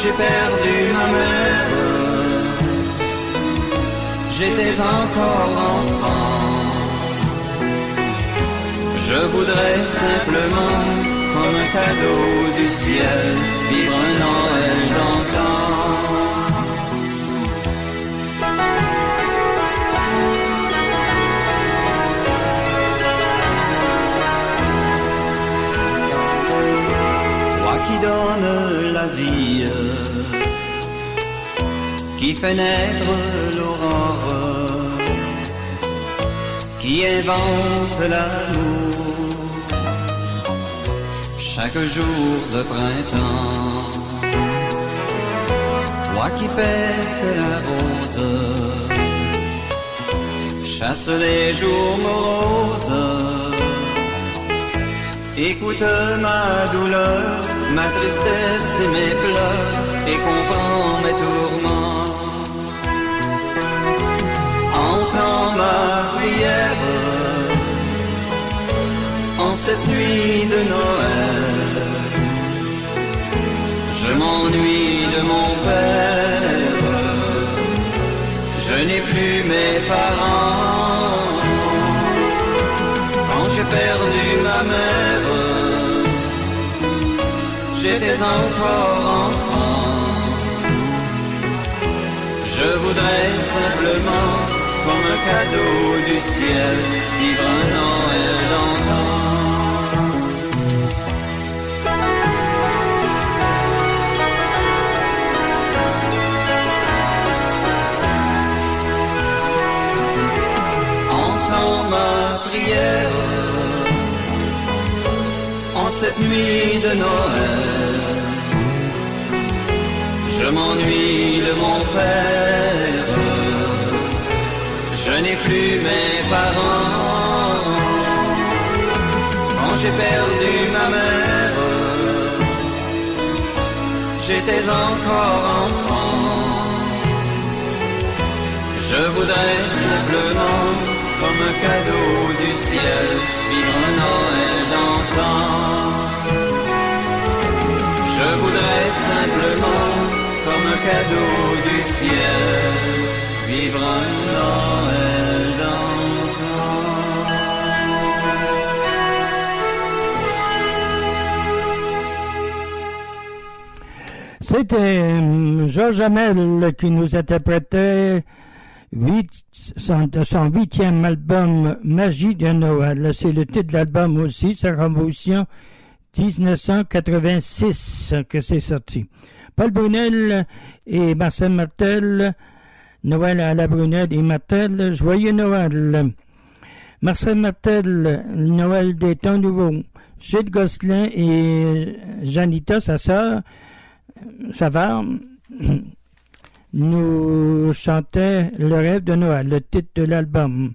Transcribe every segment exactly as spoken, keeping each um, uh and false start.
j'ai perdu ma mère, j'étais encore enfant. Je voudrais simplement, comme un cadeau du ciel, vivre un Noël d'antan. Toi qui donnes la vie, qui fait naître l'aurore, qui invente l'amour chaque jour de printemps. Toi qui fais que la rose chasse les jours moroses, écoute ma douleur, ma tristesse et mes pleurs, et comprends mes tourments. Entends ma prière en cette nuit de Noël. Je m'ennuie de mon père, je n'ai plus mes parents. Quand j'ai perdu ma mère, j'étais encore enfant. Je voudrais simplement, comme un cadeau du ciel, vivre un Noël d'antan. Entends ma prière en cette nuit de Noël. Je m'ennuie de mon père, je n'ai plus mes parents. Quand j'ai perdu ma mère, j'étais encore enfant. Je voudrais simplement, comme un cadeau du ciel, vivre un Noël d'antan. Je voudrais simplement, comme un cadeau du ciel, vivre un Noël d'antan. C'était Georges Hamel qui nous interprétait huit, son, son huitième album Magie de Noël. C'est le titre de l'album aussi, sa composition dix-neuf cent quatre-vingt-six que c'est sorti. Paul Brunel et Marcel Martel, Noël à la Brunel et Martel, Joyeux Noël. Marcel Martel, Noël des temps nouveaux. Gilles Gosselin et Janita, sa sœur, Savard, nous chantaient Le rêve de Noël, le titre de l'album.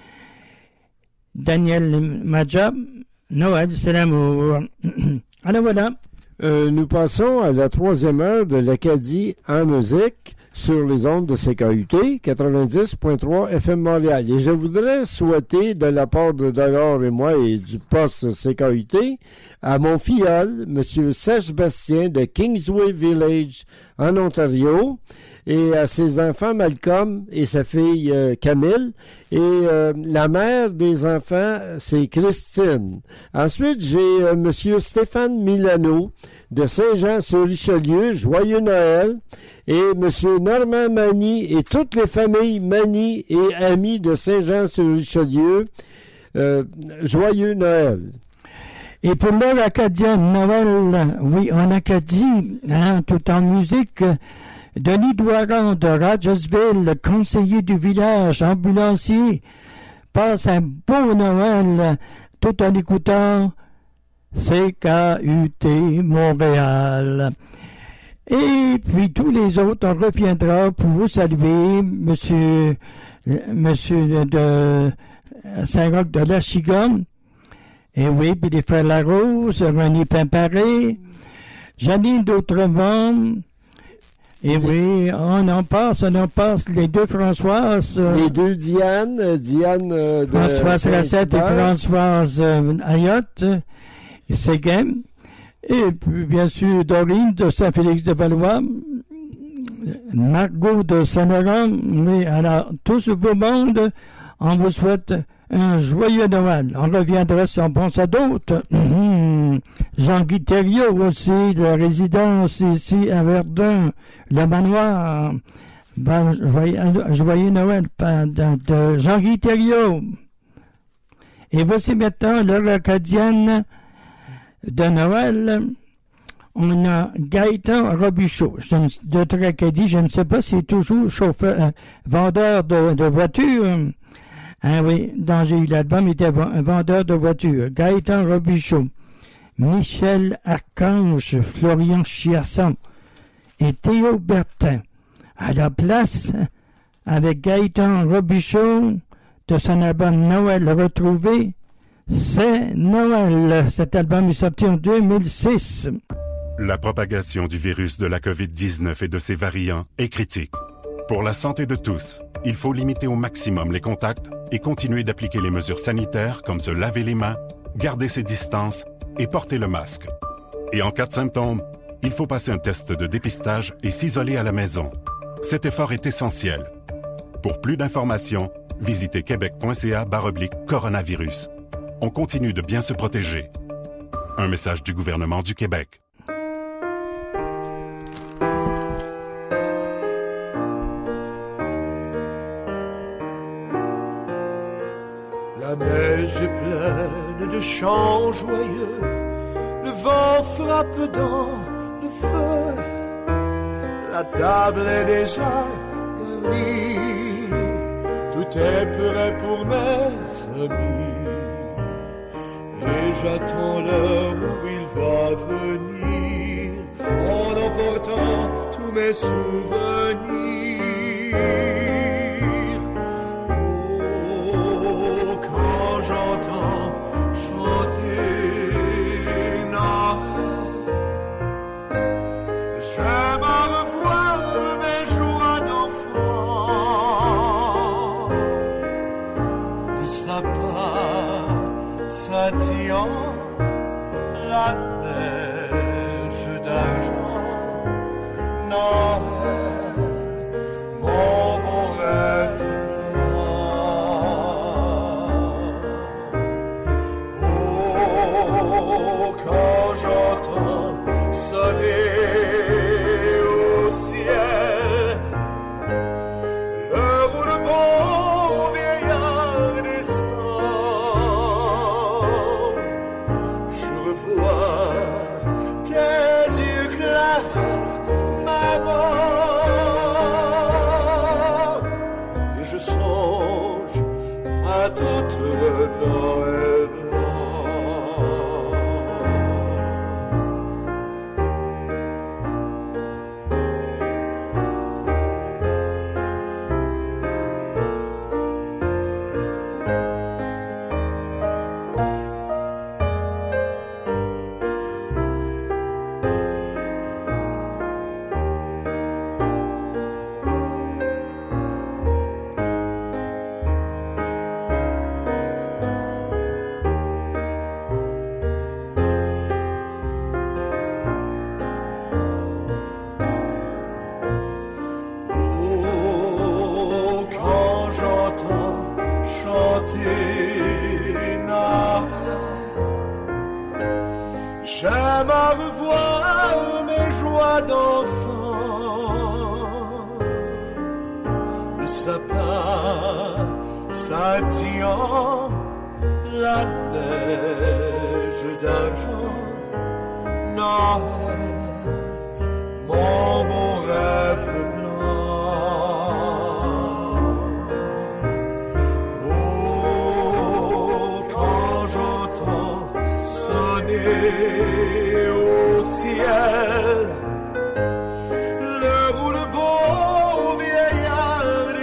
Daniel Madjab, Noël, c'est l'amour. Alors voilà. Euh, nous passons à la troisième heure de l'Acadie en musique sur les ondes de C K U T quatre-vingt-dix point trois F M Montréal. Et je voudrais souhaiter de la part de Dollar et moi et du poste C K U T à mon filleul, M. Serge Bastien de Kingsway Village en Ontario, et à ses enfants Malcolm et sa fille euh, Camille, et euh, la mère des enfants c'est Christine. Ensuite j'ai euh, monsieur Stéphane Milano de Saint-Jean-sur-Richelieu, joyeux Noël, et monsieur Normand Mani et toutes les familles Mani et amis de Saint-Jean-sur-Richelieu, euh, joyeux Noël. Et pour l'heure acadienne, Noël, oui, en Acadie, hein, tout en musique, Denis Douaran de Rogersville, le conseiller du village, ambulancier, passe un beau Noël tout en écoutant C K U T Montréal. Et puis tous les autres, on reviendra pour vous saluer, monsieur, monsieur de Saint-Roch de la Chigonne. Et oui, puis les frères Larose, René Pimparé, Janine d'Outremont. Et oui, on en passe, on en passe, les deux Françoises. Les deux Diane, Diane euh, de Françoise Racette et Françoise euh, Ayotte, Séguin. Et puis, bien sûr, Dorine de Saint-Félix-de-Valois, Margot de Saint-Laurent. Oui, alors, tout ce beau monde, on vous souhaite un joyeux Noël. On reviendra si on pense à d'autres. Mmh. Jean-Guy Thériault aussi, de la résidence ici à Verdun, le manoir. Ben, joyeux, joyeux Noël de, de Jean-Guy Thériault. Et voici maintenant l'heure acadienne de Noël. On a Gaëtan Robichaud de Tracadie. Je ne sais pas s'il est toujours chauffeur, euh, vendeur de, de voitures. Ah oui, dans j'ai eu l'album, il était un vendeur de voitures. Gaëtan Robichaud, Michel Archange, Florian Chiasson et Théo Bertin. À la place, avec Gaëtan Robichaud, de son album Noël retrouvé, c'est Noël. Cet album est sorti en deux mille six. La propagation du virus de la covid dix-neuf et de ses variants est critique. Pour la santé de tous, il faut limiter au maximum les contacts et continuer d'appliquer les mesures sanitaires comme se laver les mains, garder ses distances et porter le masque. Et en cas de symptômes, il faut passer un test de dépistage et s'isoler à la maison. Cet effort est essentiel. Pour plus d'informations, visitez québec.ca barre oblique coronavirus. On continue de bien se protéger. Un message du gouvernement du Québec. La neige est pleine de chants joyeux, le vent frappe dans le feu, la table est déjà garnie, tout est prêt pour mes amis, et j'attends l'heure où il va venir, en emportant tous mes souvenirs. J'entends chanter Noël, j'aime à revoir mes joies d'enfant, le sapin scintillant, la neige d'argent, Noël, mon bon rêve. Quand j'entends sonner au ciel l'heure où le bon vieillard descend, je revois tes yeux clairs, maman, et je songe à toute Noël. J'aime à revoir mes joies d'enfant, le sapin scintillant, la neige d'argent, Noël, mon beau rêve blanc. Oh, quand j'entends sonner au ciel l'heure où le beau vieillard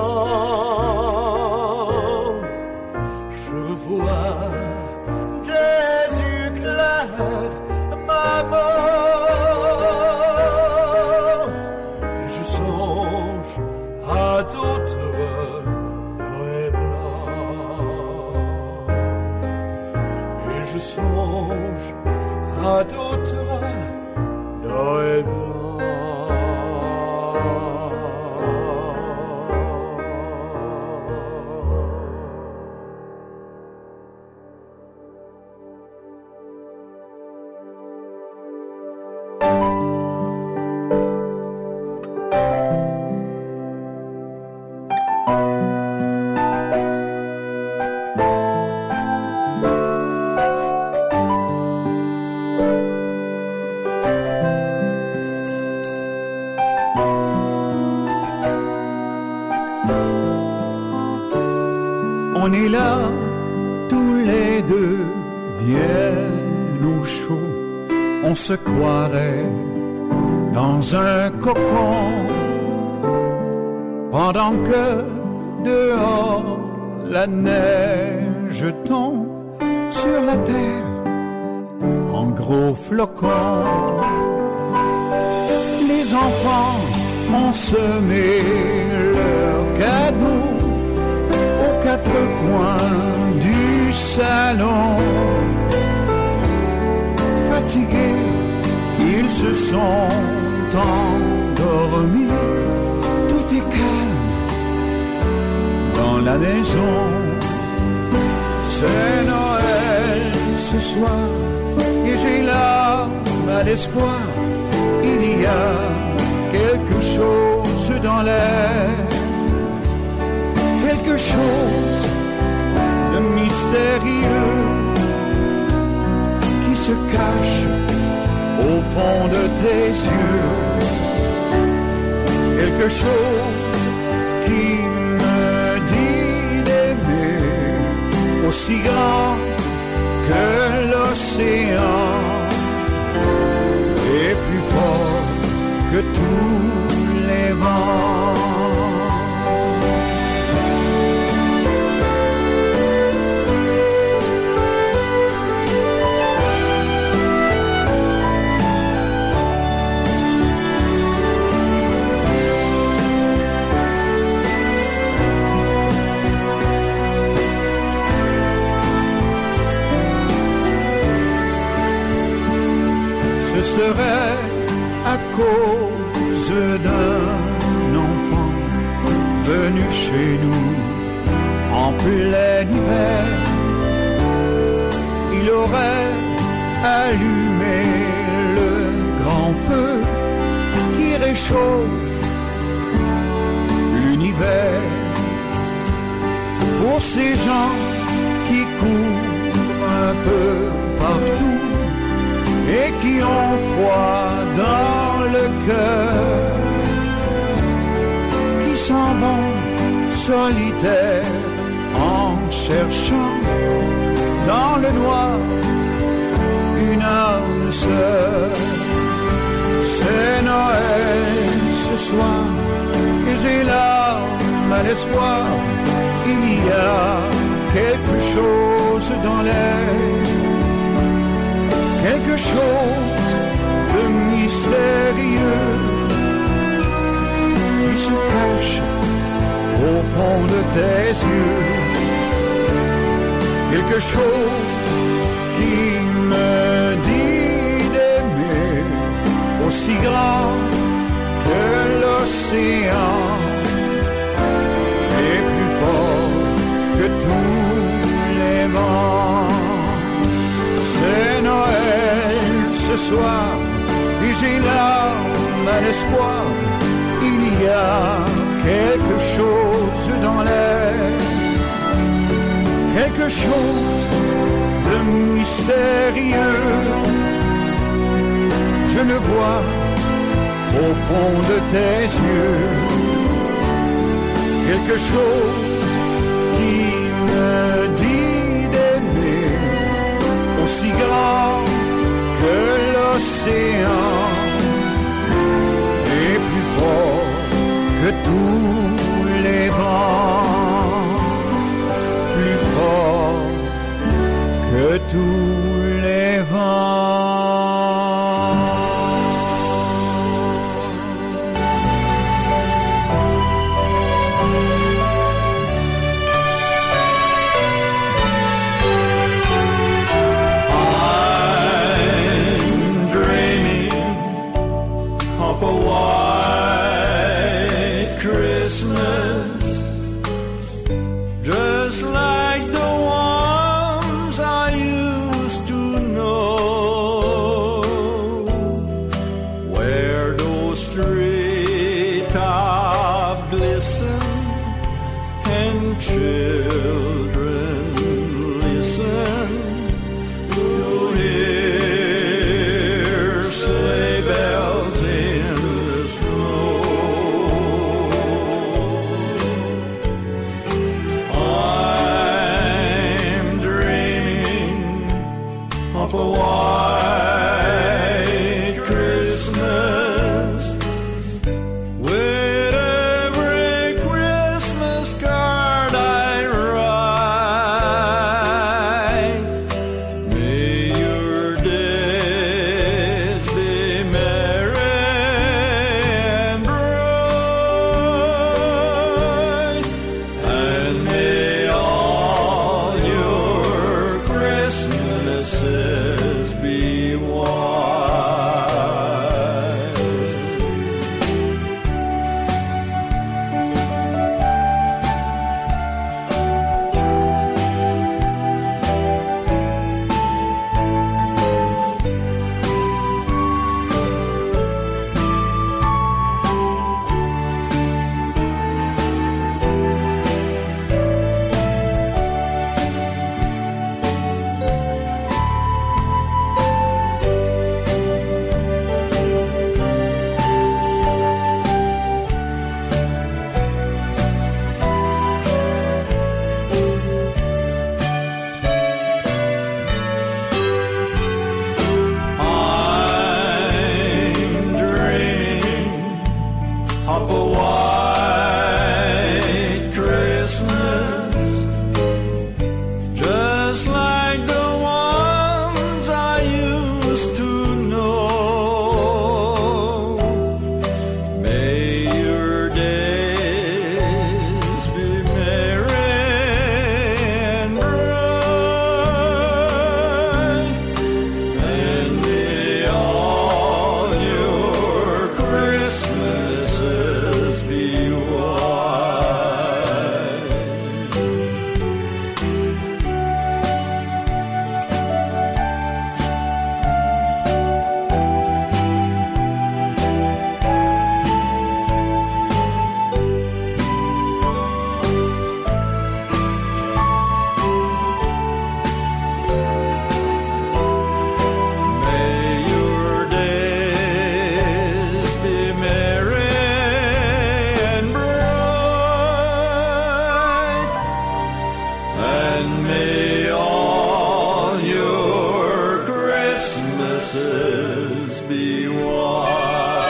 descend, je revois des yeux clairs, maman, on est là, tous les deux, bien au chaud, on se croirait dans un cocon, pendant que dehors la neige tombe sur la terre en gros flocons. Les enfants ont semé leurs cadeaux aux quatre coins du salon. Fatigués, ils se sont endormis. Tout est calme dans la maison. C'est Noël ce soir et j'ai l'âme à l'espoir. Il y a quelque chose dans l'air, quelque chose de mystérieux qui se cache au fond de tes yeux, quelque chose qui me dit d'aimer aussi grand que l'océan et plus fort que tous les vents. Ce serait à cause d'un enfant venu chez nous en plein hiver. Il aurait allumé le grand feu qui réchauffe l'univers. Pour ces gens qui courent un peu partout et qui ont froid dans le cœur, qui s'en vont solitaires en cherchant dans le noir une âme sœur. C'est Noël ce soir et j'ai l'âme à l'espoir. Il y a quelque chose dans l'air, quelque chose de mystérieux qui se cache au fond de tes yeux, quelque chose qui me dit d'aimer aussi grand que l'océan et plus fort que tous les vents. C'est Noël ce soir et j'ai l'âme à l'espoir. Il y a quelque chose dans l'air, quelque chose de mystérieux. Je le vois au fond de tes yeux, quelque chose qui me dit d'aimer aussi grand que l'océan et plus fort que tous les vents, plus fort que tous les vents. I'm dreaming be wild.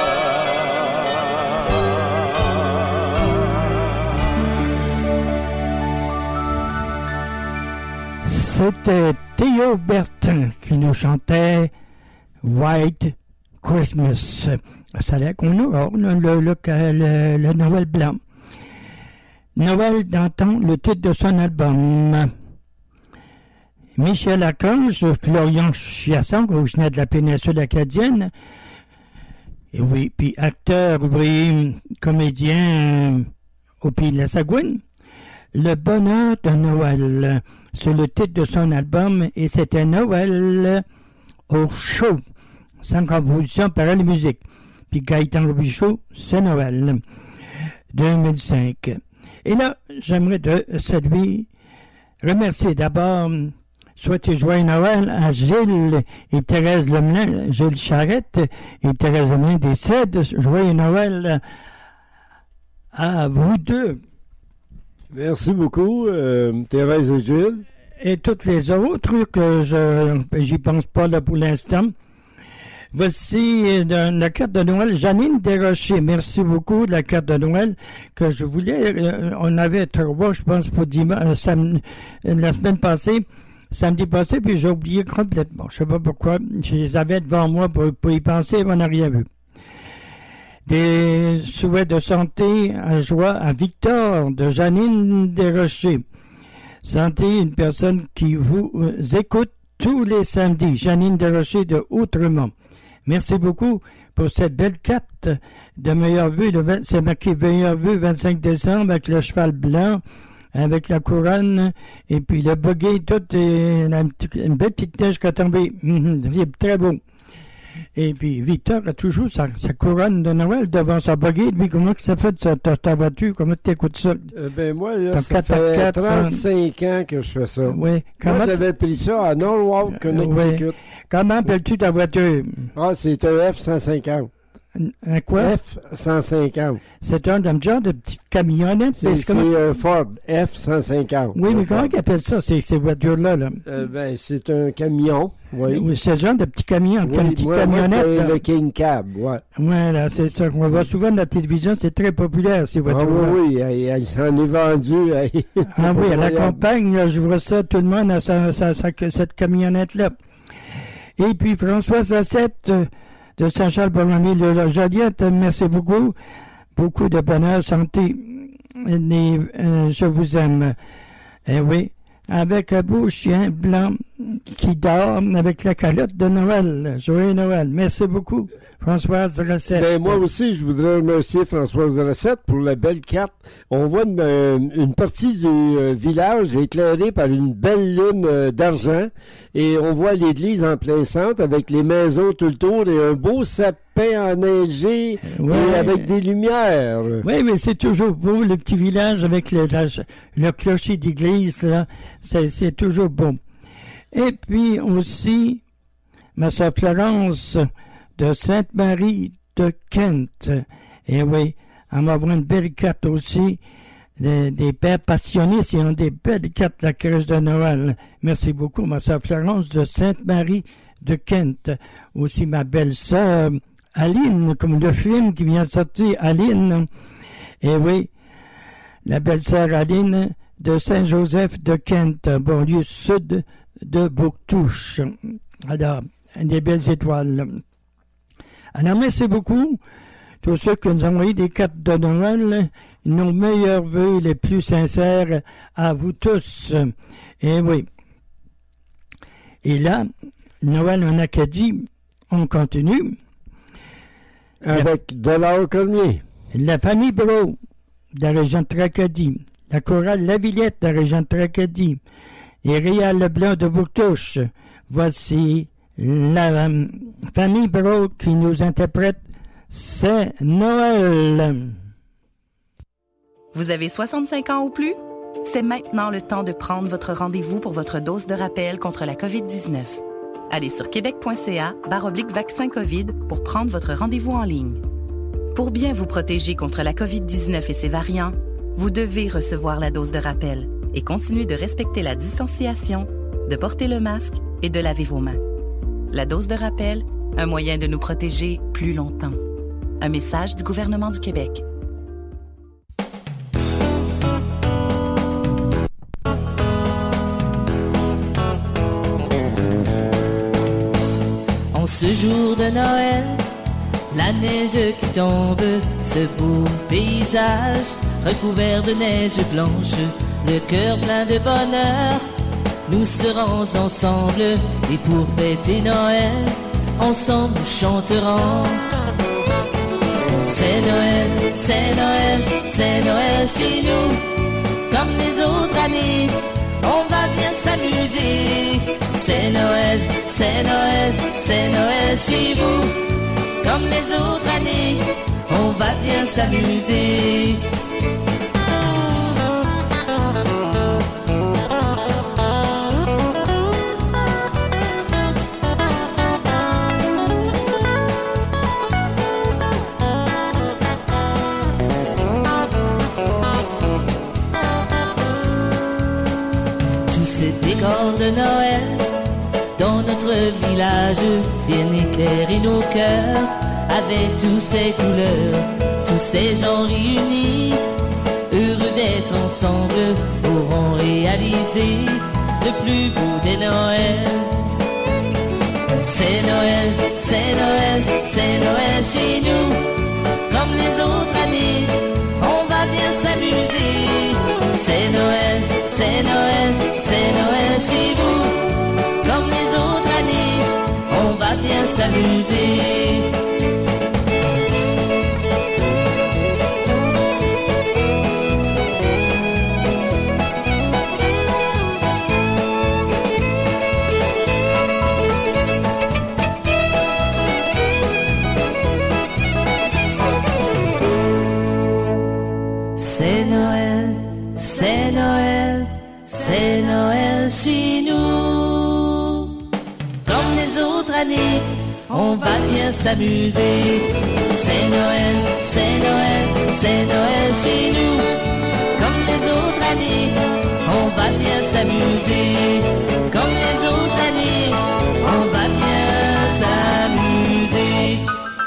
C'était Théo Bertin qui nous chantait White Christmas. Ça a l'air qu'on aura le, le, le, le, le Noël blanc. Noël d'antan, le titre de son album. Michel Archange, Florian Chiasson, originaire de la péninsule acadienne. Et oui, puis acteur, oui, comédien au Pays de la Sagouine. Le bonheur de Noël, c'est le titre de son album, et c'était Noël au chaud, sans composition, paroles et musique. Puis Gaëtan Robichaud, c'est Noël, deux mille cinq. Et là, j'aimerais de saluer, remercier d'abord, souhaiter joyeux Noël à Gilles et Thérèse Lemelin, Gilles Charrette et Thérèse Lemelin des Cèdres. Joyeux Noël à vous deux. Merci beaucoup, euh, Thérèse et Gilles. Et toutes les autres que je j'y pense pas là pour l'instant. Voici de, la carte de Noël, Janine Desrochers. Merci beaucoup de la carte de Noël que je voulais. Euh, on avait trois, je pense, pour dimanche, euh, sam, la semaine passée, samedi passé, puis j'ai oublié complètement. Je sais pas pourquoi. Je les avais devant moi pour, pour y penser, mais on n'a rien vu. Des souhaits de santé, à joie à Victor de Janine Desrochers. Santé, une personne qui vous écoute tous les samedis. Janine Desrochers de Outremont. Merci beaucoup pour cette belle carte de meilleure vue. De, c'est marqué meilleure vue vingt-cinq décembre avec le cheval blanc, avec la couronne, et puis le buggy, tout est une, une belle petite neige qui a tombé. C'est très beau. Et puis Victor a toujours sa, sa couronne de Noël devant sa buggy. Lui, comment que ça fait ta, ta, ta voiture? Comment tu écoutes ça? Euh, ben moi, là, ça fait trente-cinq ans que je fais ça. Oui. Moi, j'avais pris ça à Norwalk, Connecticut. Oui. Comment appelles-tu ta voiture? Ah, c'est un F cent cinquante. Un quoi? F cent cinquante. C'est un, un genre de petite camionnette? C'est, c'est comment... un Ford F cent cinquante. Oui, mais comment ils appellent ça, ces, ces voitures-là? Là? Euh, ben, c'est un camion, oui. Oui, c'est le genre de petit camion, oui, une petite moi, camionnette. Moi, c'est le King Cab, oui. Voilà, c'est ça. On voit souvent dans la télévision, c'est très populaire, ces voitures-là. Ah oui, oui, il s'en est vendu. Ah oui, à la campagne, là, je vois ça, tout le monde a sa, sa, sa, cette camionnette-là. Et puis, François Sassette de Saint-Charles-Borromée de Joliette, merci beaucoup. Beaucoup de bonheur, santé. Et, euh, je vous aime. Eh oui, avec un beau chien blanc qui dort avec la calotte de Noël. Joyeux Noël. Merci beaucoup, Françoise Recette. Ben, moi aussi, je voudrais remercier Françoise Recette pour la belle carte. On voit une, une partie du euh, village éclairée par une belle lune euh, d'argent et on voit l'église en plein centre avec les maisons tout le tour et un beau sapin enneigé ouais. et avec des lumières. Oui, mais c'est toujours beau, le petit village avec le, la, le clocher d'église, là. C'est, c'est toujours beau. Et puis aussi, ma soeur Florence de Sainte-Marie de Kent. Et oui, elle m'a envoyé une belle carte aussi. Des, des pères passionnés, ils ont des belles cartes, la crèche de Noël. Merci beaucoup, ma soeur Florence de Sainte-Marie de Kent. Aussi ma belle-sœur Aline, comme le film qui vient de sortir, Aline. Et oui, la belle-sœur Aline de Saint-Joseph de Kent, banlieue sud de Bouctouche. Alors, des belles étoiles. Alors, merci beaucoup, tous ceux qui nous ont envoyé des cartes de Noël, nos meilleurs vœux les plus sincères à vous tous. Et oui. Et là, Noël en Acadie, on continue. Avec Dollar Cormier. La famille Bro, de la région de Tracadie. La chorale La Villette, de la région de Tracadie. Et Réal Leblanc de Bouctouche. Voici la euh, famille Bro qui nous interprète C'est Noël. Vous avez soixante-cinq ans ou plus? C'est maintenant le temps de prendre votre rendez-vous pour votre dose de rappel contre la covid dix-neuf. Allez sur québec.ca barre oblique vaccin COVID pour prendre votre rendez-vous en ligne. Pour bien vous protéger contre la covid dix-neuf et ses variants, vous devez recevoir la dose de rappel et continuer de respecter la distanciation, de porter le masque et de laver vos mains. La dose de rappel, un moyen de nous protéger plus longtemps. Un message du gouvernement du Québec. En ce jour de Noël, la neige qui tombe, ce beau paysage recouvert de neige blanche, le cœur plein de bonheur, nous serons ensemble et pour fêter Noël, ensemble nous chanterons. C'est Noël, c'est Noël, c'est Noël chez nous, comme les autres années, on va bien s'amuser. C'est Noël, c'est Noël, c'est Noël chez vous, comme les autres années, on va bien s'amuser. Tous ces décors de Noël dans notre village viennent éclairer nos cœurs avec toutes ces couleurs, tous ces gens réunis, heureux d'être ensemble, auront réalisé le plus beau des Noëls. C'est Noël, c'est Noël, c'est Noël chez nous, comme les autres années, on va bien s'amuser. C'est Noël, c'est Noël, c'est Noël chez vous, comme les autres années, on va bien s'amuser. C'est Noël, c'est Noël, c'est Noël chez nous. Comme les autres années, on va bien s'amuser. C'est Noël, c'est Noël, c'est Noël chez nous. Comme les autres années, on va bien s'amuser. Comme les autres années, on va bien s'amuser.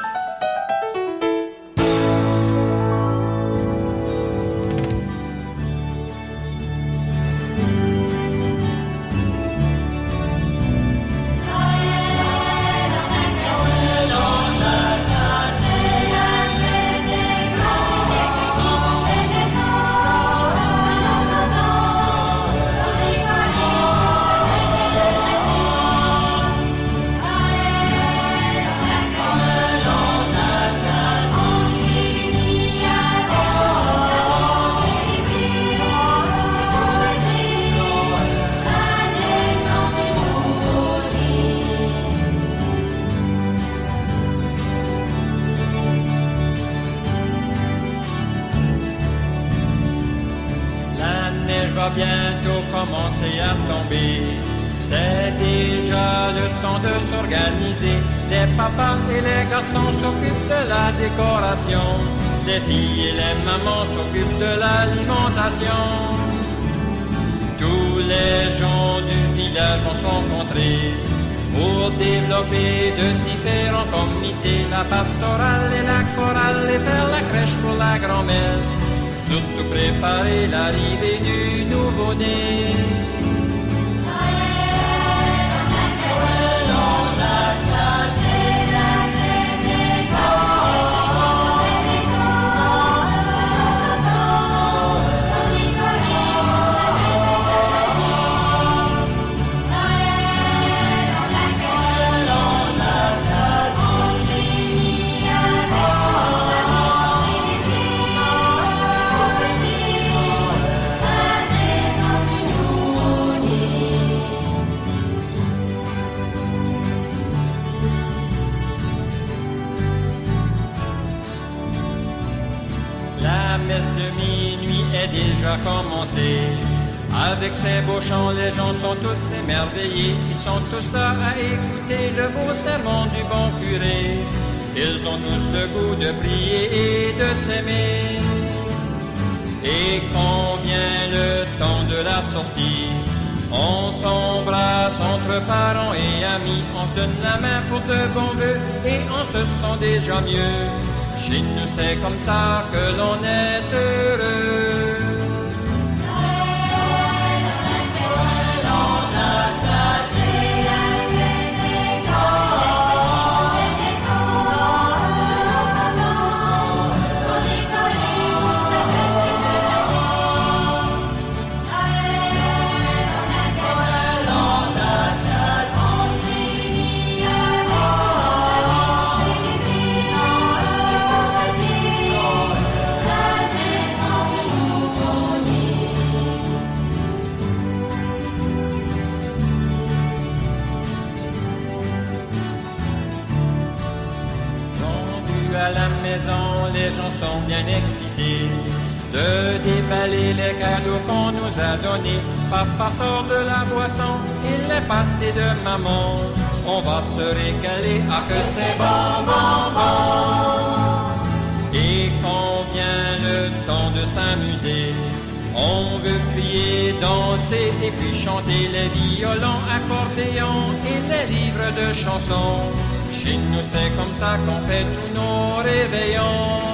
Bientôt commencer à tomber. C'est déjà le temps de s'organiser. Les papas et les garçons s'occupent de la décoration. Les filles et les mamans s'occupent de l'alimentation. Tous les gens du village vont se rencontrer pour développer de différents comités. La pastorale et la chorale et faire la crèche pour la grand-messe. Surtout préparer l'arrivée du nouveau-né. Déjà commencé. Avec ces beaux chants, les gens sont tous émerveillés. Ils sont tous là à écouter le beau sermon du bon curé. Ils ont tous le goût de prier et de s'aimer. Et quand vient le temps de la sortie, On s'embrasse entre parents et amis, on se donne la main pour de bons vœux et on se sent déjà mieux. Chez nous c'est comme ça que l'on est heureux. Les gens sont bien excités de déballer les cadeaux qu'on nous a donnés. Papa sort de la boisson et les pâtés de maman. On va se régaler, ah que c'est bon, bon, bon. Et quand vient le temps de s'amuser, on veut crier, danser et puis chanter les violons, accordéons et les livres de chansons. Chez nous c'est comme ça qu'on fait tous nos réveillons.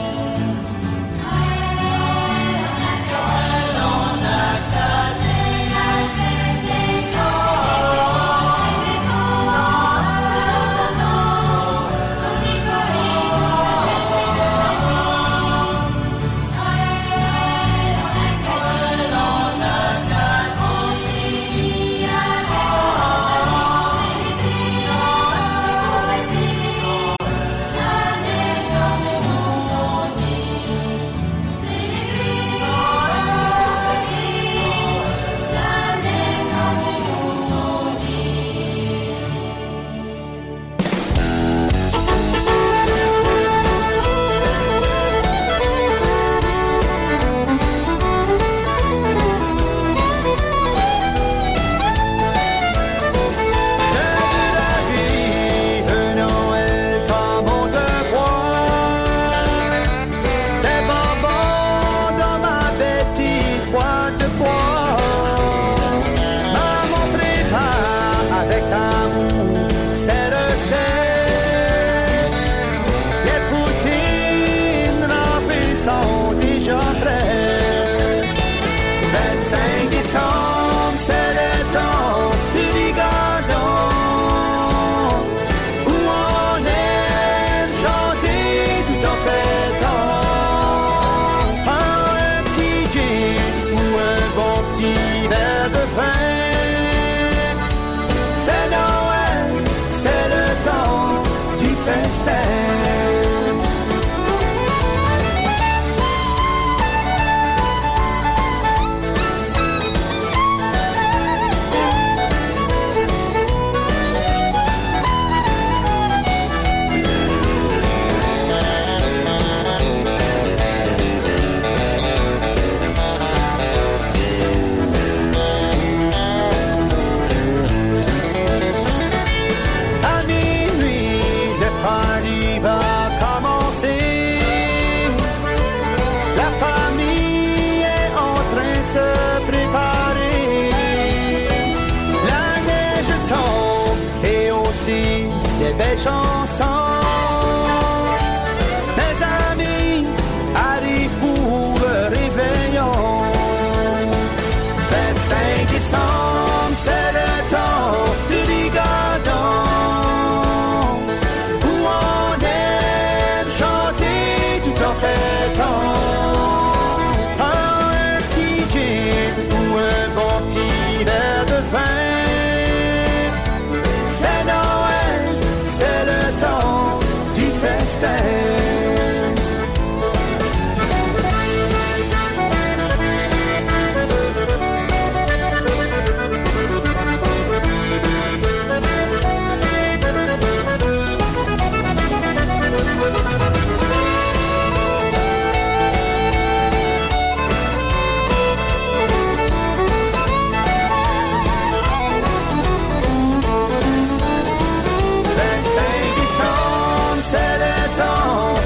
vingt-cinq décembre, c'est le temps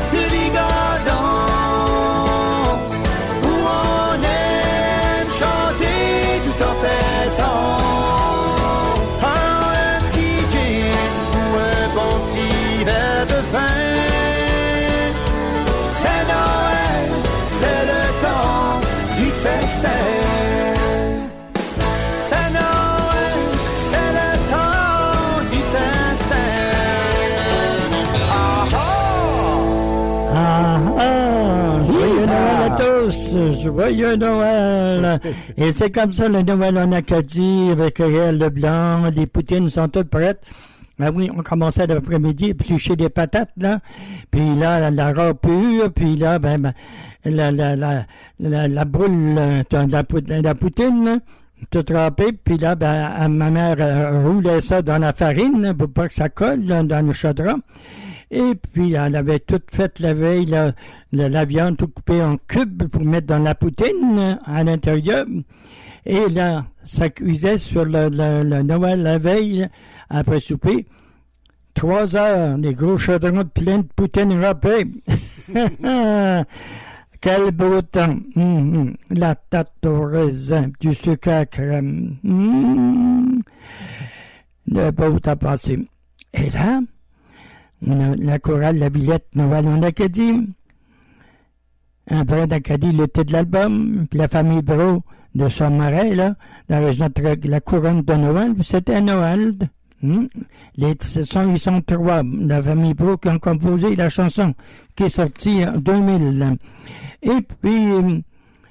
tous, joyeux Noël! Et c'est comme ça le Noël en Acadie, avec Réal Leblanc, les poutines sont toutes prêtes. Ben oui, on commençait l'après-midi, éplucher des patates, là. Puis là, la, la râpure, puis là, ben, ben la, la, la, la, la boule de la, la poutine, là, toute râpée. Puis là, ben, ma mère euh, roulait ça dans la farine, pour pas que ça colle, là, dans le chaudron. Et puis, elle avait tout fait la veille, la, la, la viande tout coupée en cubes pour mettre dans la poutine à l'intérieur. Et là, ça cuisait sur le, le, le Noël la veille, après souper. Trois heures, des gros chaudrons pleins de poutine râpée. Quel beau temps. Mmh, la tarte au raisin, du sucre à crème. Mmh, le beau temps passé. Et là, on a la chorale La Villette Noël en Acadie, un brin d'Acadie, le thé de l'album, puis la famille Bro de Son-Marais, là, dans la région de la couronne de Noël, c'était Noël. Hmm. Les, ce sont, ils sont trois, la famille Bro qui ont composé la chanson qui est sortie en deux mille. Et puis,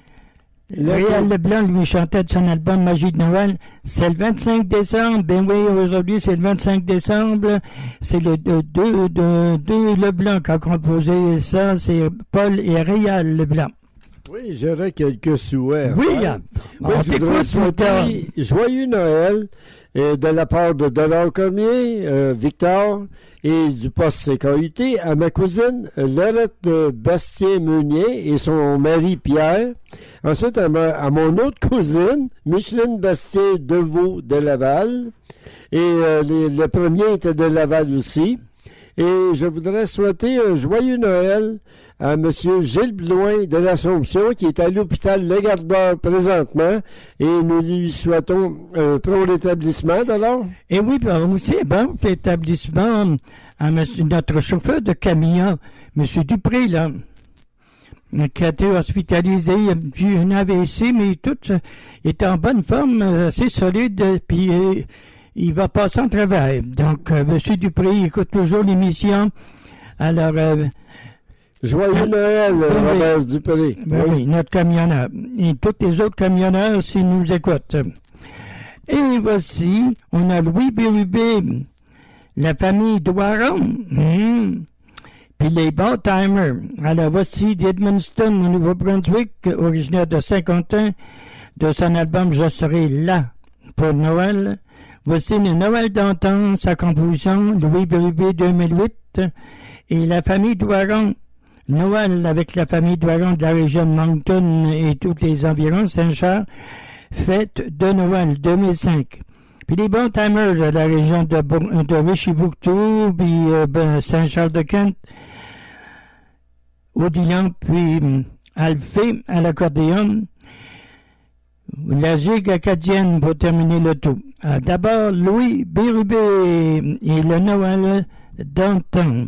Réal Leblanc, lui, chantait de son album Magie de Noël. C'est le vingt-cinq décembre. Ben oui, aujourd'hui, c'est le vingt-cinq décembre. C'est le deux de, de, de Leblanc qui a composé ça. C'est Paul et Réal Leblanc. Oui, j'aurais quelques souhaits. Oui, hein. Moi, je voudrais souhaiter joyeux Noël et de la part de Dollar Cormier, euh, Victor et du poste C K U T à ma cousine Lorette Bastien-Meunier et son mari Pierre. Ensuite, à, ma, à mon autre cousine, Micheline Bastien-Deveau de Laval. Et euh, les, le premier était de Laval aussi. Et je voudrais souhaiter un joyeux Noël à M. Gilles Bloin de l'Assomption, qui est à l'hôpital Le Gardeur présentement, et nous lui souhaitons un prompt rétablissement, alors. Et oui, aussi, bon rétablissement à monsieur, notre chauffeur de camion, M. Dupré, là, qui a été hospitalisé, il a eu un A V C, mais tout est en bonne forme, assez solide, puis euh, il va passer en travail. Donc, euh, M. Dupré, il écoute toujours l'émission. Alors, euh, joyeux Noël, oui, Robert Dupré. Ben oui. oui, notre camionneur. Et tous les autres camionneurs, s'ils nous écoutent. Et voici, on a Louis Bérubé, la famille Doiron, mmh. puis les Baltimers. Alors voici d'Edmundston, au Nouveau-Brunswick, originaire de Saint-Quentin, de son album Je serai là pour Noël. Voici le Noël d'antan, sa composition, Louis Bérubé deux mille huit, et la famille Doiron. Noël avec la famille Doiron de la région de Moncton et tous les environs, Saint-Charles, fête de Noël deux mille cinq. Puis les Baltimers de la région de, de Richibouctou, puis euh, ben, Saint-Charles-de-Kent, Odilon, puis euh, Alphée à l'accordéon, la gigue acadienne pour terminer le tout. Alors, d'abord, Louis Bérubé et le Noël d'antan.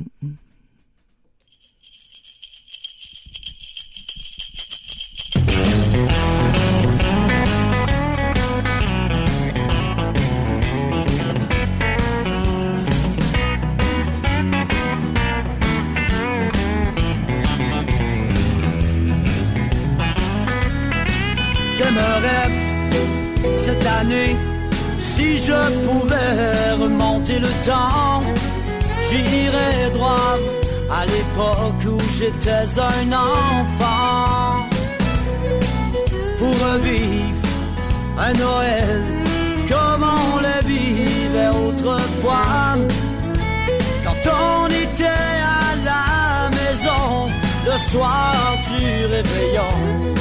J'aimerais cette année, si je pouvais remonter le temps, j'irais droit à l'époque où j'étais un enfant, pour revivre un Noël comme on le vivait autrefois, quand on était à la maison le soir du réveillon.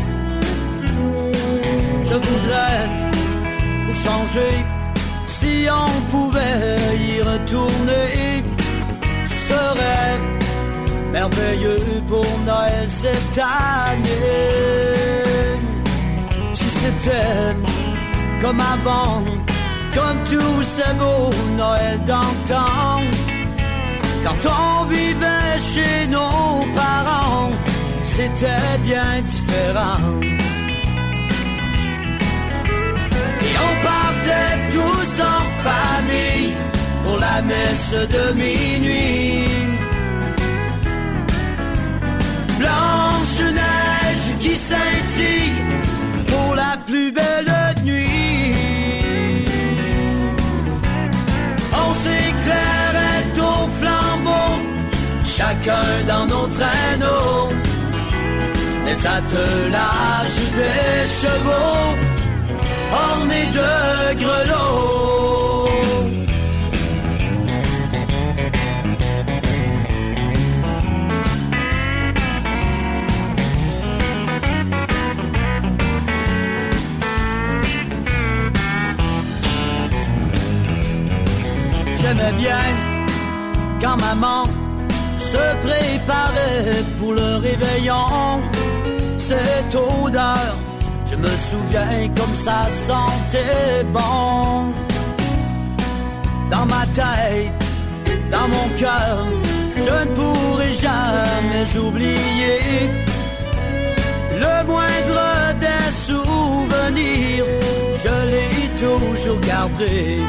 Je voudrais pour changer, si on pouvait y retourner, ce serait merveilleux pour Noël cette année. Si c'était comme avant, comme tous ces beaux Noëls d'antan, quand on vivait chez nos parents, c'était bien différent. Et on partait tous en famille pour la messe de minuit. Blanche-Neige chacun dans nos traîneaux, des attelages des chevaux ornés de grelots. J'aimais bien quand maman se préparait pour le réveillon. Cette odeur, je me souviens comme ça sentait bon. Dans ma tête, dans mon cœur, je ne pourrai jamais oublier le moindre des souvenirs. Je l'ai toujours gardé.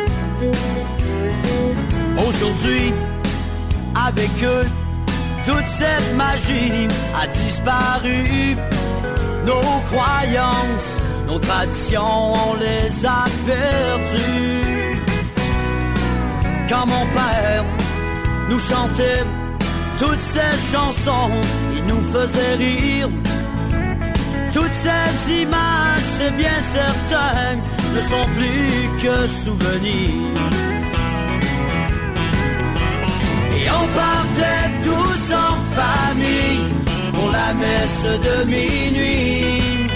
Aujourd'hui, avec eux, toute cette magie a disparu. Nos croyances, nos traditions, on les a perdues. Quand mon père nous chantait toutes ces chansons, il nous faisait rire. Toutes ces images, c'est bien certain, ne sont plus que souvenirs. Et on partait tous en famille pour la messe de minuit.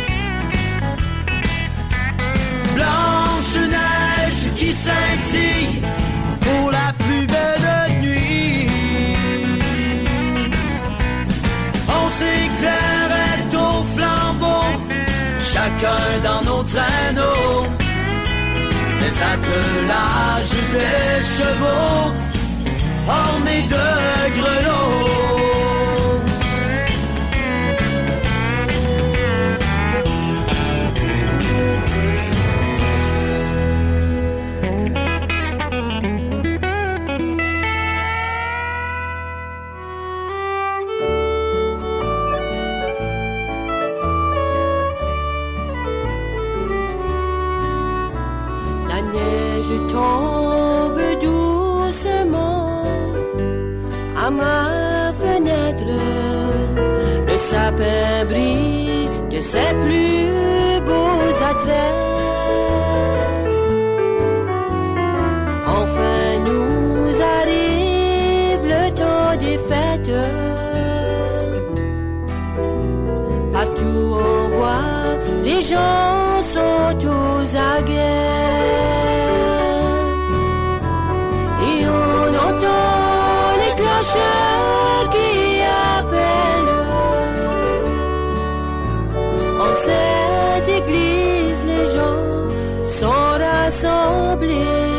Blanche-Neige qui scintille pour la plus belle nuit. On s'éclairait au flambeau, chacun dans nos traîneaux, des attelages des chevaux ornés de grelots. La neige tombe doucement à ma fenêtre, le sapin brille de ses plus beaux attraits. Enfin nous arrive le temps des fêtes. Partout on voit les gens sont aux aguets. Et on entend les cloches qui appellent. En cette église, les gens sont rassemblés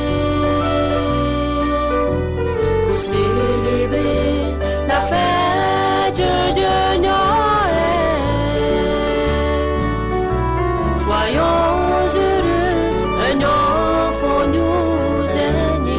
pour célébrer la fête de Noël. Soyons heureux, un enfant nous est né.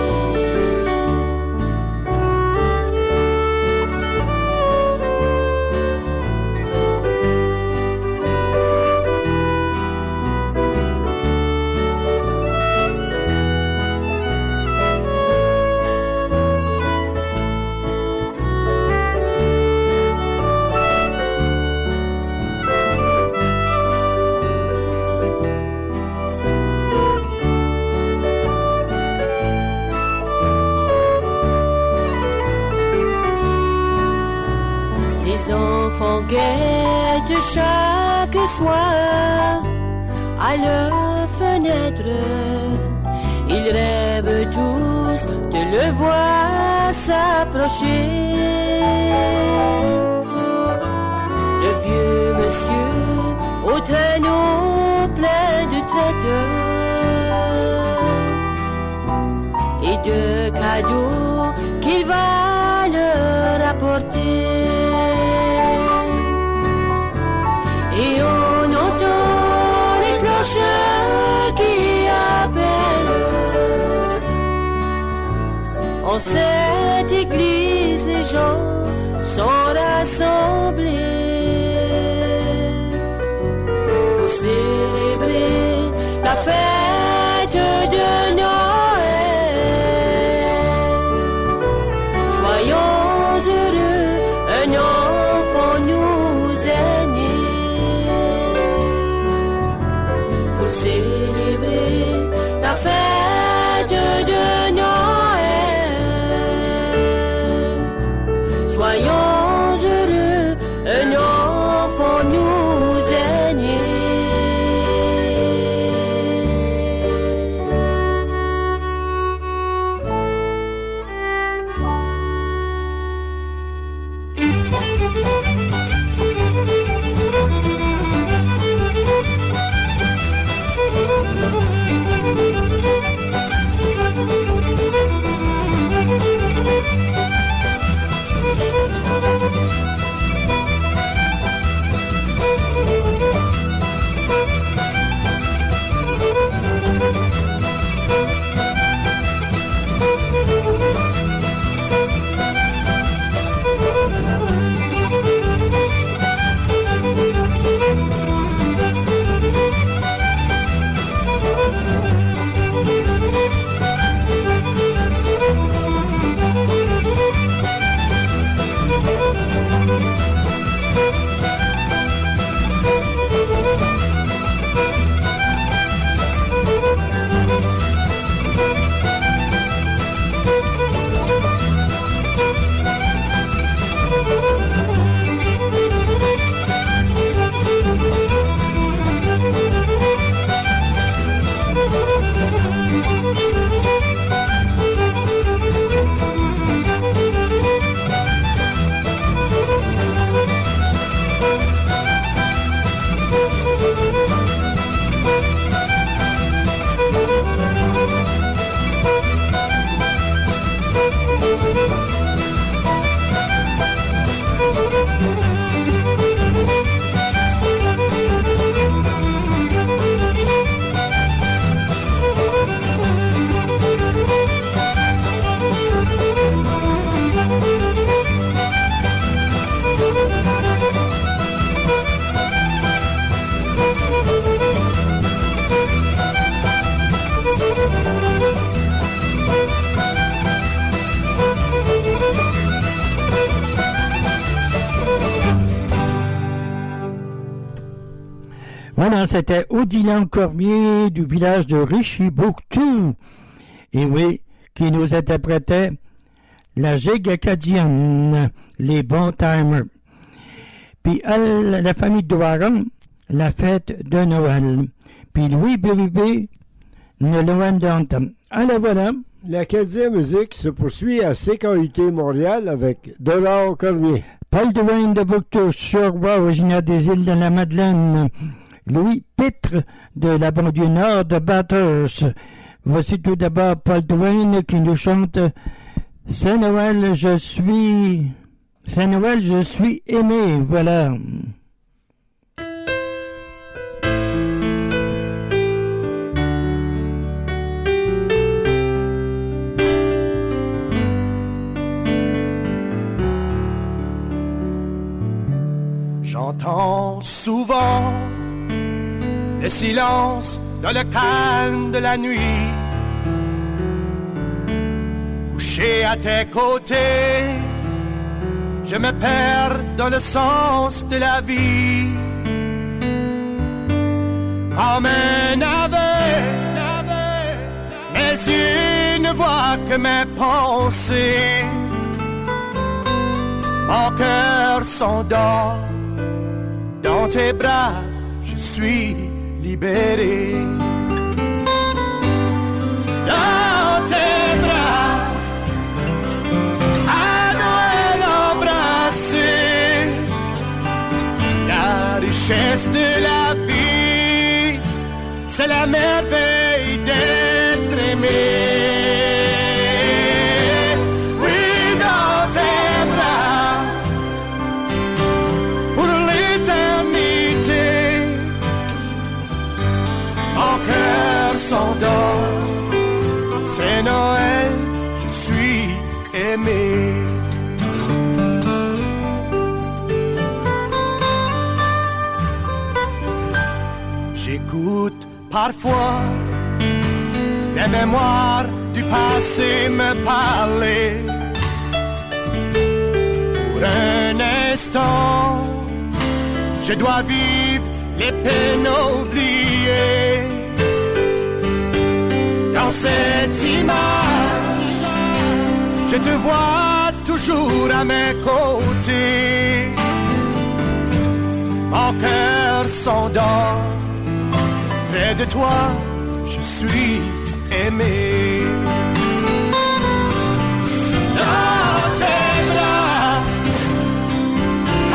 Les enfants guettent chaque soir à leur fenêtre. Ils rêvent tous de le voir s'approcher. Le vieux monsieur au traîneau plein de traiteurs et de cadeaux qu'il va leur apporter. Et on entend les cloches qui appellent. En cette église, les gens sont rassemblés pour célébrer la fête de Noël. Soyons heureux. Voilà, c'était Odilon Cormier du village de Richibouctou. Et oui, qui nous interprétait la gigue acadienne, les bons timers. Puis à la famille Douaron, la fête de Noël. Puis Louis Bérubé, le Noël d'Antam. Alors voilà. L'Acadien Musique se poursuit à C K U T Montréal avec Dollar Cormier. Paul Dwayne de Bouctou, Sherwa, originaire des îles de la Madeleine. Louis Pitre de la banlieue nord de Bathurst. Voici tout d'abord Paul Dwayne qui nous chante Saint Noël, je suis... Saint Noël, je suis aimé. Voilà. J'entends souvent le silence dans le calme de la nuit. Couché à tes côtés, je me perds dans le sens de la vie. Comme un navet, mes yeux ne voient que mes pensées. Mon cœur s'endort dans tes bras, je suis libéré. Dans tes bras, à Noël embrassé, la richesse de la vie, c'est la merveille d'être aimé. Oui, dans tes bras, pour l'éternité, mon cœur s'endort. C'est Noël, je suis aimé. J'écoute parfois les mémoires du passé me parler. Pour un instant, je dois vivre les peines oubliées. Dans cette image, je te vois toujours à mes côtés. Mon cœur s'endort. Près de toi, je suis aimé. Dans tes bras,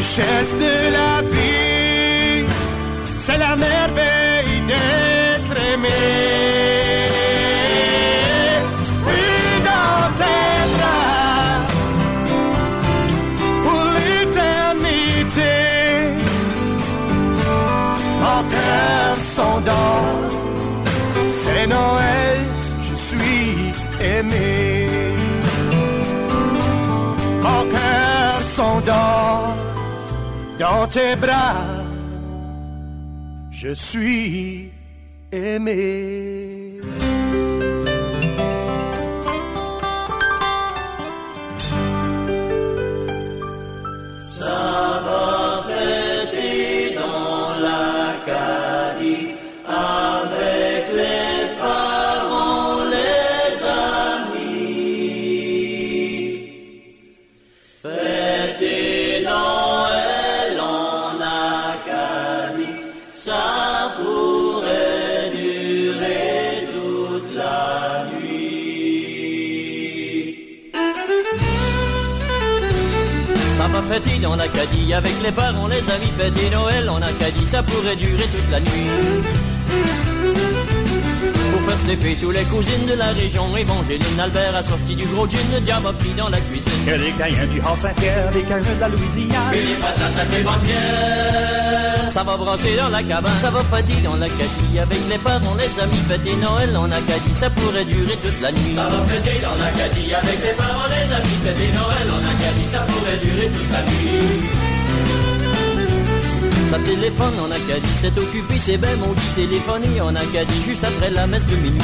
richesse de la vie, c'est la merveille d'être aimé. Oui, dans tes bras, pour l'éternité, mon cœur s'endort, c'est Noël, je suis aimé. Mon cœur s'endort dans tes bras, je suis aimé. Ça va fêter dans l'Acadie avec les parents, les amis. Fêter Noël en Acadie, ça pourrait durer toute la nuit. Ça va fêter dans l'Acadie avec les parents, les amis. Fêter Noël en Acadie, ça pourrait durer toute la nuit. Pour faire snapper tous les cousines de la région, Évangéline Albert a sorti du gros gin, le diable a pris dans la cuisine. Que les Caïens du Haut-Saint-Pierre, les Caïens de la Louisiane, et les patates sacrées bonne bière. Ça va brasser dans la cabane, ça va fêter dans l'Acadie avec les parents, les amis. Fêter Noël en Acadie, ça pourrait durer toute la nuit. Ça va fêter dans l'Acadie avec les parents, les amis. Fêter Noël en Acadie, ça pourrait durer toute la nuit. Ça téléphone en Acadie, c'est occupé, c'est ben maudit. Téléphoner en Acadie juste après la messe de minuit.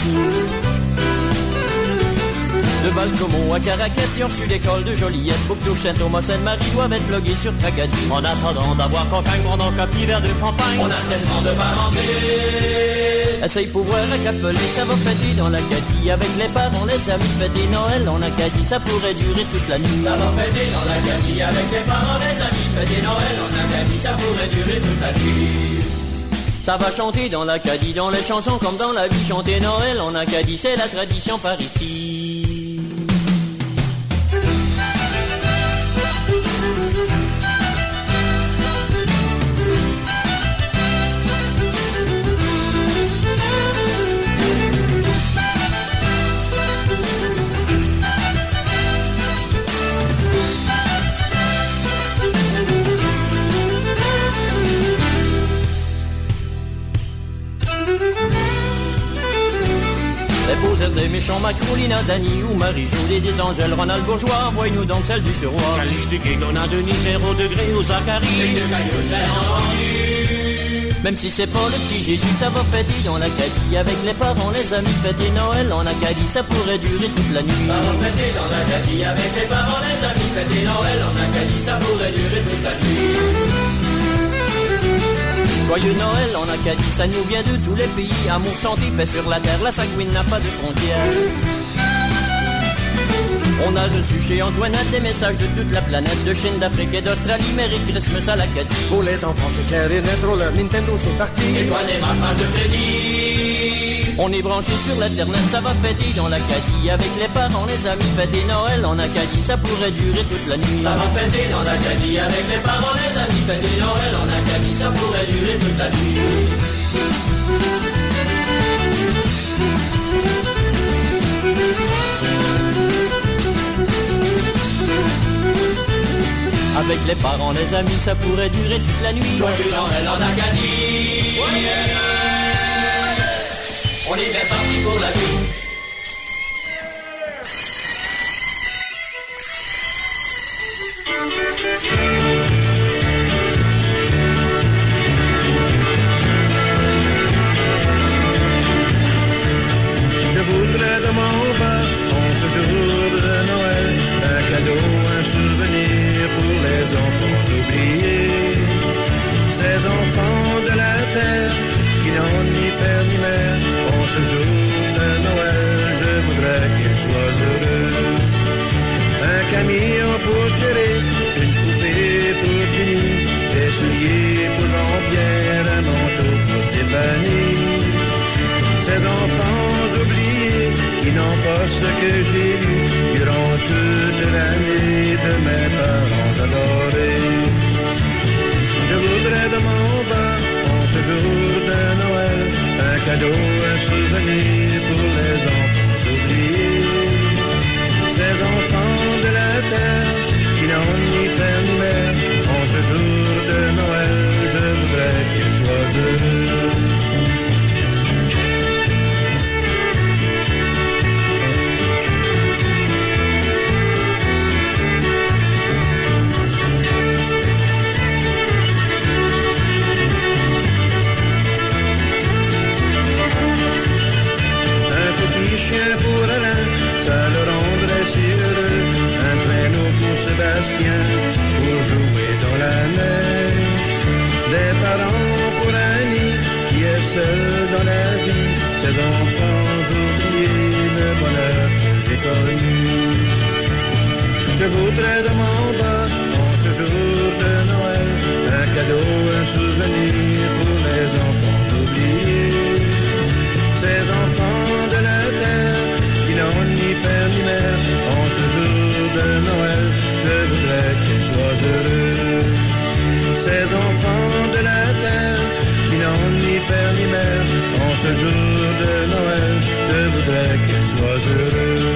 De Balcomont à Caraquette, ils ont reçu l'école de Joliette. Boucleau, Saint-Thomas, Sainte-Marie doivent être blogués sur Tracadie. En attendant d'avoir campagne, pendant qu'un petit verre de champagne, on a tellement de parentés. Essaye pouvoir accapeler, ça va fêter dans l'Acadie avec les parents, les amis. Fêter Noël en Acadie, ça pourrait durer toute la nuit. Ça va fêter dans l'Acadie avec les parents, les amis. Fêter Noël en Acadie, ça pourrait durer toute la nuit. Ça va chanter dans l'Acadie, dans les chansons comme dans la vie. Chanter Noël en Acadie, c'est la tradition par ici. Les beaux airs des méchants Macrolina, Dany ou Marie-Jo, les d'Angèle, Ronald Bourgeois, envoie-nous donc celle du Suroît. Calice du Guédona, Denis, zéro degré aux Zacharie. Les deux cailloux, j'ai entendu. Même si c'est pas le petit Jésus, ça va fêter dans l'Acadie avec les parents, les amis. Fêter Noël en Acadie, ça pourrait durer toute la nuit. Ça va fêter dans l'Acadie avec les parents, les amis. Fêter Noël en Acadie, ça pourrait durer toute la nuit. Joyeux Noël en Acadie, ça nous vient de tous les pays. Amour, santé, paix sur la terre, la sanguine n'a pas de frontières. On a reçu chez Antoinette des messages de toute la planète, de Chine, d'Afrique et d'Australie. Merry Christmas à l'Acadie. Pour les enfants, c'est clair et rétro, leur Nintendo, c'est parti. Étoile et ma page de crédit. On est branché sur l'internet, ça va fêter dans l'Acadie avec les parents, les amis. Fêter Noël en Acadie, ça pourrait durer toute la nuit. Ça va fêter dans l'Acadie avec les parents, les amis. Fêter Noël en Acadie, ça pourrait durer toute la nuit. Avec les parents, les amis, ça pourrait durer toute la nuit. Joyeux Noël en Acadie. Ouais. On est bien parti pour la vie. Je voudrais de mon bas, en ce jour de Noël, un cadeau, un souvenir pour les enfants oubliés. Ces enfants de la terre qui n'ont ni père ni mère, en ce jour de Noël, je voudrais qu'ils soient heureux. Un camion pour tirer, une poupée pour Jenny, des souliers pour Jean-Pierre, un manteau pour Stéphanie. Ces enfants oubliés qui n'ont pas ce que j'ai lu durant toute l'année de mes parents adorés. cadeau, un souvenir pour les enfants oubliés. Ces enfants de la terre qui n'ont ni père ni mère, en ce jour de Noël, je voudrais qu'ils soient heureux. Chien pour Alain, ça le rendrait si heureux. Un traîneau pour Sébastien, pour jouer dans la neige. Des parents pour Annie, qui est seule dans la vie. Ces enfants oubliés, le bonheur que j'ai connu. Je voudrais de mon bas, en ce jour de Noël, un cadeau, un souvenir pour les enfants oubliés. Ces enfants de la terre qui n'ont ni père ni mère, en ce jour de Noël, je voudrais qu'ils soient heureux. Ces enfants de la terre qui n'ont ni père ni mère, en ce jour de Noël, je voudrais qu'ils soient heureux.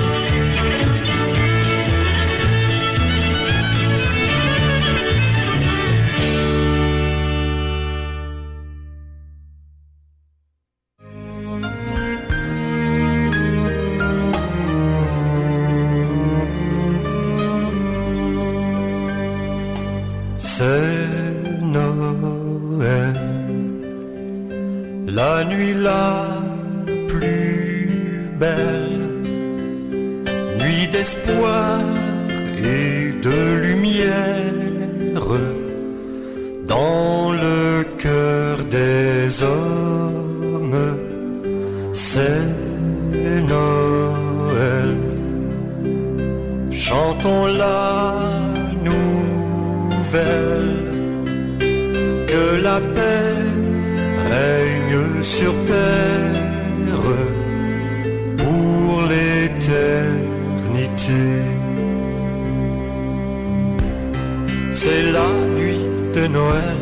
C'est Noël, la nuit la plus belle, nuit d'espoir et de lumière dans le cœur des hommes. C'est Noël, chantons la que la paix règne sur terre pour l'éternité. C'est la nuit de Noël,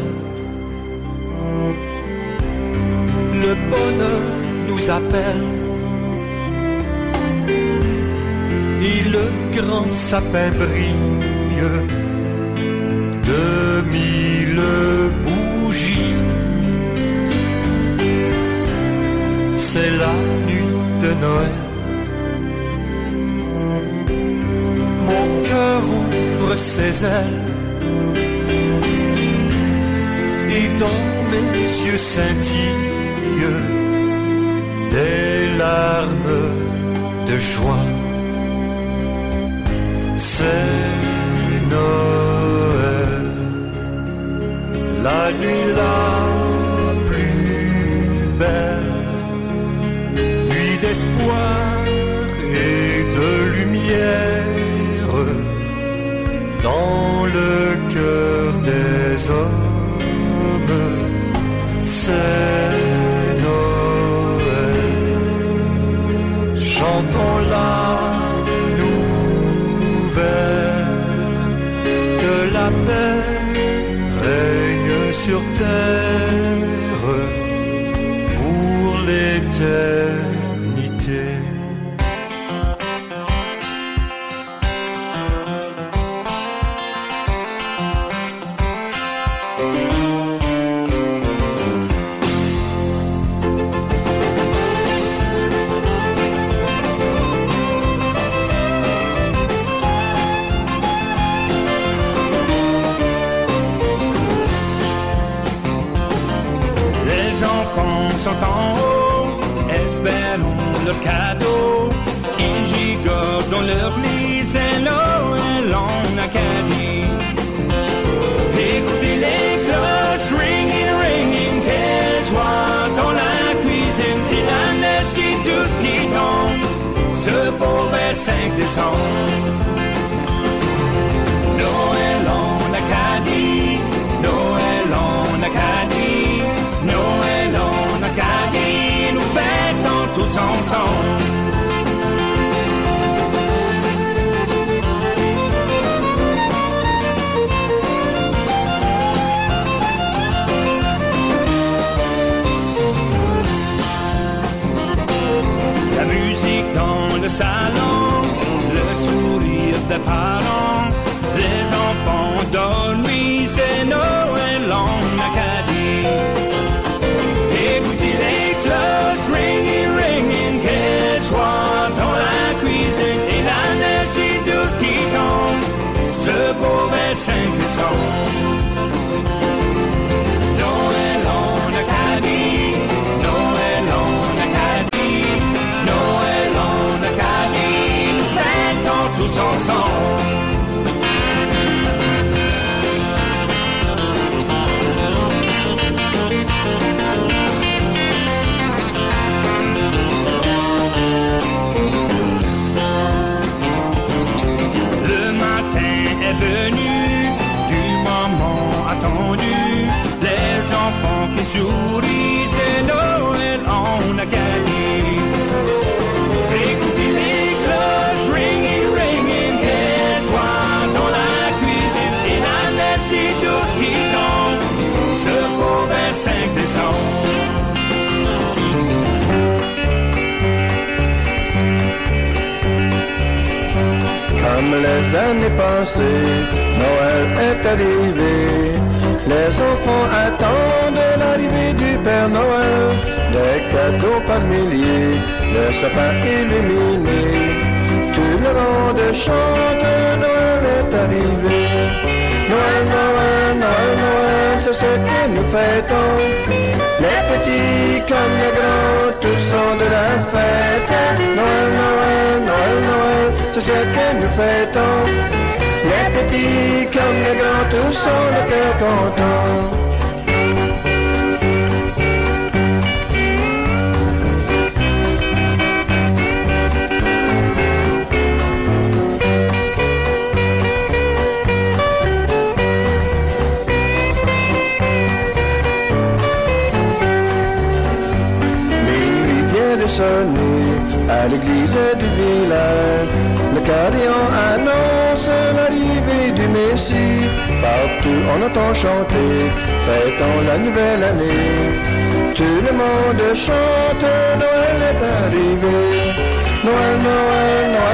le bonheur nous appelle et le grand sapin brille de mille bougies. C'est la nuit de Noël, mon cœur ouvre ses ailes et dans mes yeux scintillent des larmes de joie. C'est Noël, la nuit la plus belle, nuit d'espoir et de lumière dans le cœur des hommes. C'est Noël, chantons la nouvelle que la paix règne sur terre pour l'éternité. Sont en haut, espérons le cadeau. Ils gigotent dans leur lit, c'est Noël en Acadie. Écoutez les cloches, ringing, ringing, quelle joie dans la cuisine. Et la neige, c'est tout ce qui tombe, ce beau vingt-cinq décembre. Noël en Acadie, Noël en Acadie, Noël en Acadie, nous fêtons tous ensemble. salon, le sourire des parents, les enfants dormis, c'est Noël en Acadie. Écoutez les cloches, ringing, ringing, quelle joie dans la cuisine, et la neige si douce qui tombe, ce beau vingt-cinq décembre. Noël en Acadie, Noël en Acadie, Noël en Acadie, nous fêtons tous ensemble. Le matin est venu, du moment attendu, les enfants qui sourient, c'est Noël en Acadie. Écoutez les cloches, ringing, ringing, quelle joie dans la cuisine, et la neige si douce qui tombe, ce beau vingt-cinq décembre. Comme les années passées, Noël est arrivé. Les enfants attendent l'arrivée du Père Noël. Des cadeaux par milliers, le sapin illuminé. Tout le monde chante, Noël est arrivé. Noël, Noël, Noël, Noël, c'est ce que nous fêtons. Les petits comme les grands, tous sont de la fête. Noël, Noël, Noël, Noël, c'est ce que nous fêtons. Les petits comme les grands, tous sont le cœur content. À l'église du village, le carillon annonce l'arrivée du Messie. Partout on entend chanter, fêtons la nouvelle année. Tout le monde chante, Noël est arrivé. Noël, Noël, Noël.